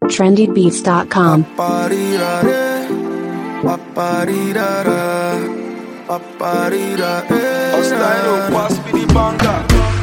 trendybeats.com. Style pass me the banga.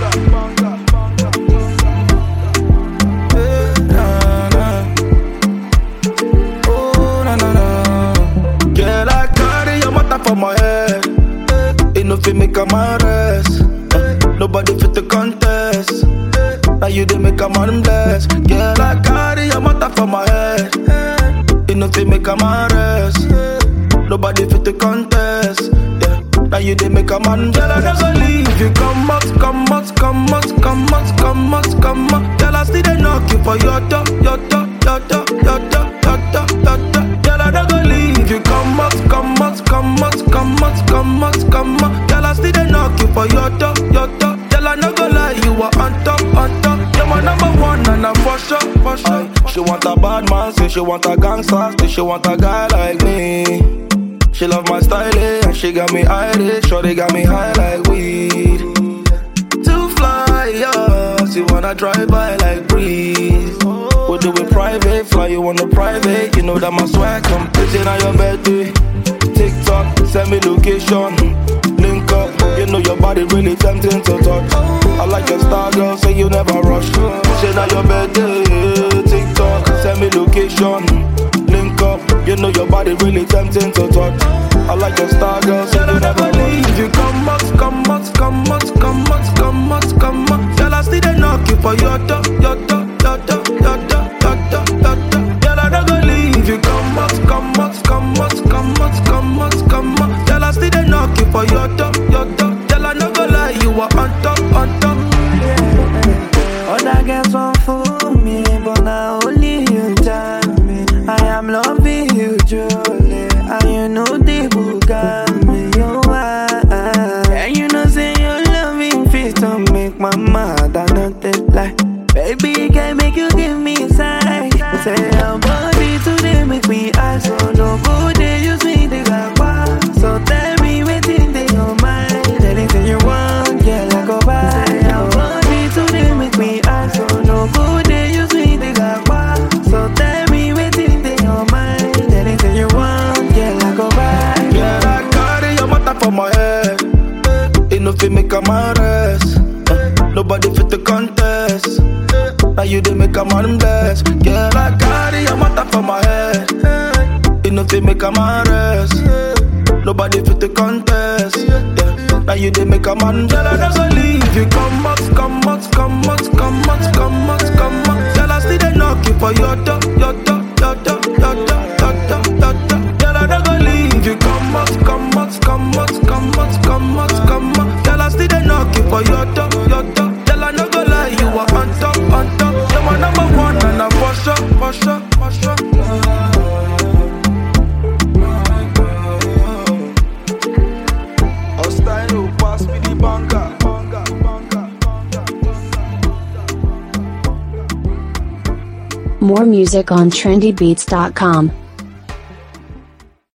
Girl, I carry your matter for my head. Ain't no fit make a man rest. Nobody fit the contest. Now you did make a man bless. Girl, I carry your matter for my head. Ain't no fit make a man rest. Nobody fit the contest. Yeah. Now you did make a man. Girl, I never leave you. Come out, come out, come out, come out, come out, come out. Girl, I still they knock you for your door, your door, your door, your door, your door, your door. Girl, I never leave you. Come out, come out, come out, come out, come out, come out. Girl, I still they knock you for your door, your door. Girl, I never lie, you are on top, on top. You're my number one, and I'm for sure, for sure. She want a bad man, say she want a gangster, say she want a guy like me. She love my style, and she got me Irish, sure they got me high like weed. To fly, yeah, she wanna drive by like breeze. We do it private, fly you on the private. You know that my swag completing on your birthday. TikTok, send me location, link up. You know your body really tempting to touch. I like your style, girl, say you never rush. Say now your birthday, TikTok, send me location, link up. You know your body really tempting to touch. I like your style, girl, say you never leave. You come out, come out, come out, come out, come out, come out. Girl, I still they knock you for your door, your door, your door, your door, your door, your door. Girl, I never leave you. Come out, come out, come out, come out, come out, come out. Girl, I still they knock you for your door, your door. Girl, I never lie, you are on top, on top. Other girls want for me, but now only you tell me I am loving you truly, and you know they will got me, you are. And you know say your loving fit to make my mother not take like. Baby, can make you give me sight. Say your body today make me high, so no good they use me they got wild. So tell me waiting they don't mind. Anything you want, yeah, I go buy. Say your body today make me high, so no good they use me they got wild. So tell me waiting they don't mind. Anything you want, yeah, I go buy. Yeah, I carry your matter for my head. Ain't no fit make a man rest. Nobody fit the contest. Now you did make a man bless. Girl, I carry your matter for my head. Ain't no fit make a man rest. Nobody fit the contest. Yeah. Now you did make a man. Girl, I never leave you. Come out, come out, come out, come out, come out, come out. Girl, I still they knock you for your door, your door, your door, your door, your door, your door. Girl, I never leave you. Come out, come out, come out, come out, come out, come out. Girl, I still they knock you for your door, your door. Girl, I never lie, you are on top, on top. You're my number one, and I'm for sure, for sure, for sure. Style, pass me the banga. More music on trendybeats.com.